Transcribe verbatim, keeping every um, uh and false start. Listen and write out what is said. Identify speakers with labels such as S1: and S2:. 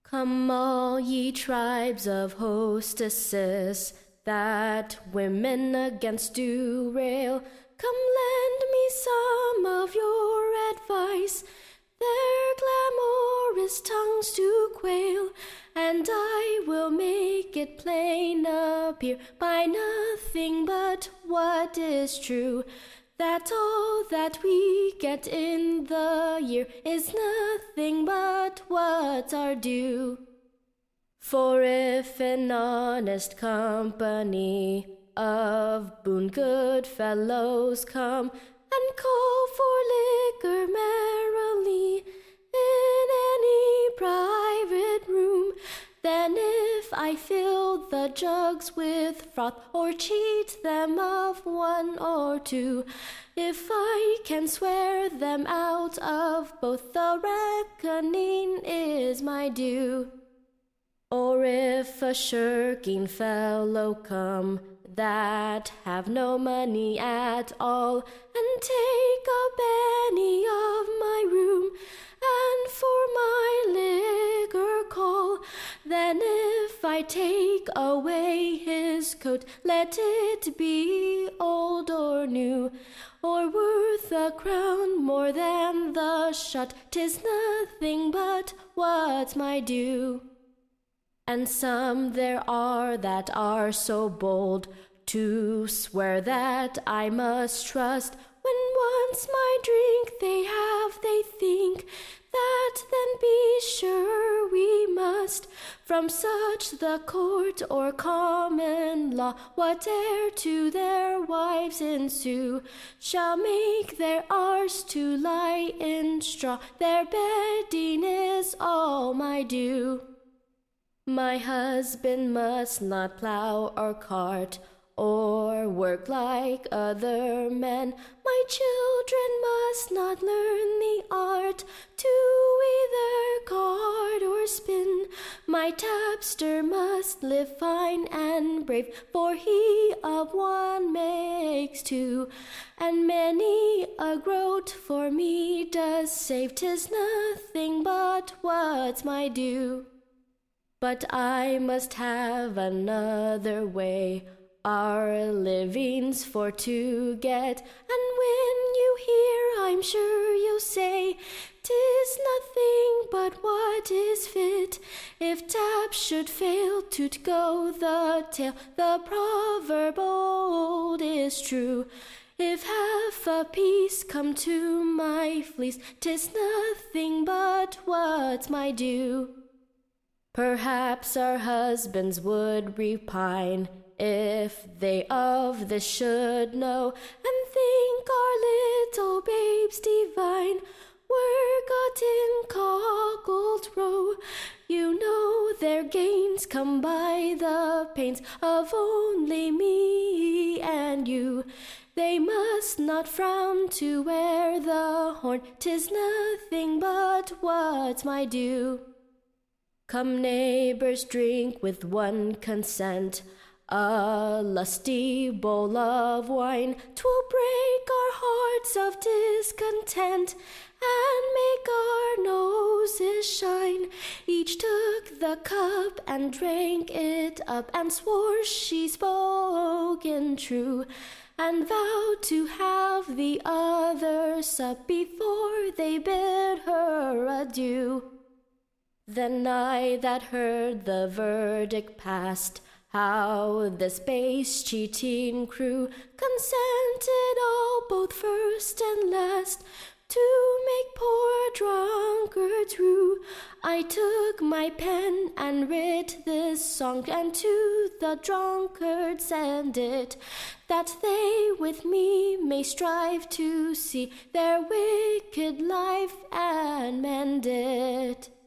S1: Come all ye tribes of hostesses, that women against do rail. Come lend me some of your advice, their glamorous tongues to quail, and I will make it plain appear by nothing but what is true, that all that we get in the year is nothing but what's our due. For if an honest company of boon good fellows come, and call for liquor merrily in any private room, then if I fill the jugs with froth, or cheat them of one or two, if I can swear them out of both, the reckoning is my due. Or if a shirking fellow come, that have no money at all, and take a penny of my room, and for my liquor call, then if I take away his coat, let it be old or new, or worth a crown more than the shot, 'tis nothing but what's my due. And some there are that are so bold to swear that I must trust, when once my drink they have, they think that then be sure we must. From such the court or common law, whate'er to their wives ensue, shall make their arse to lie in straw, their bedding is all my due. My husband must not plow or cart, or work like other men. My children must not learn the art to either cart or spin. My tapster must live fine and brave, for he of one makes two, and many a groat for me does save. 'Tis nothing but what's my due. But I must have another way our livings for to get, and when you hear, I'm sure you'll say, 'tis nothing but what is fit. If taps should fail to go the tale, the proverb old is true. If half a piece come to my fleece, 'tis nothing but what's my due. Perhaps our husbands would repine if they of this should know, and think our little babes divine were got in cockled row. You know their gains come by the pains of only me and you. They must not frown to wear the horn, 'tis nothing but what's my due. Come neighbors, drink with one consent a lusty bowl of wine. 'Twill break our hearts of discontent and make our noses shine. Each took the cup and drank it up, and swore she spoke in true, and vowed to have the other sup before they bid her adieu. Then I that heard the verdict passed, how this base cheating crew consented all, both first and last, to make poor drunkards rue. I took my pen and writ this song, and to the drunkards send it, that they with me may strive to see their wicked life and mend it.